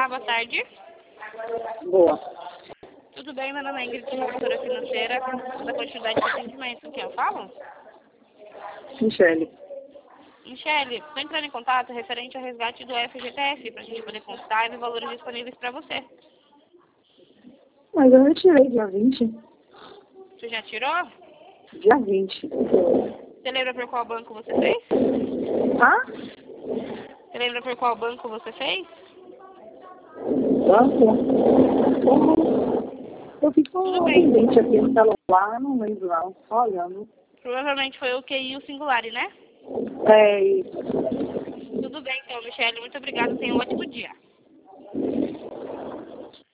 Olá, boa tarde. Boa. Tudo bem? Meu nome é Ingrid, gestora financeira da quantidade de atendimento. Com quem eu falo? Michele. Michele, estou entrando em contato referente ao resgate do FGTS, para a gente poder constar e ver valores disponíveis para você. Mas eu retirei dia 20. Você já tirou? Dia 20. Você lembra por qual banco você fez? Você lembra por qual banco você fez? Banco? Eu fiz com Tudo um bem. atendente aqui no celular, não lembro não, só olhando. Provavelmente foi o QI e o Singulari, né? É isso. Tudo bem, então, Michele. Muito obrigada. Tenha um ótimo dia.